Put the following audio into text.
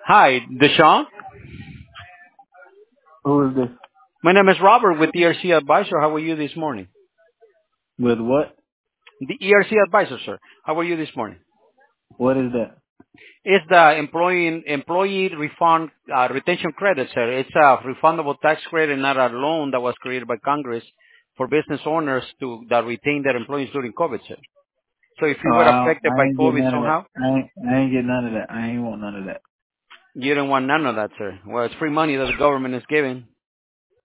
Hi, Deshaun. Who is this? My name is Robert with ERC Advisor. How are you this morning? With what? The ERC Advisor, sir. How are you this morning? What is that? It's the employee refund retention credit, sir. It's a refundable tax credit, not a loan that was created by Congress for business owners that retain their employees during COVID, sir. So if you Oh, were affected I by ain't getting COVID none of that. somehow, I ain't getting none of that. I ain't want none of that. you don't want none of that, sir. Well, it's free money that the government is giving.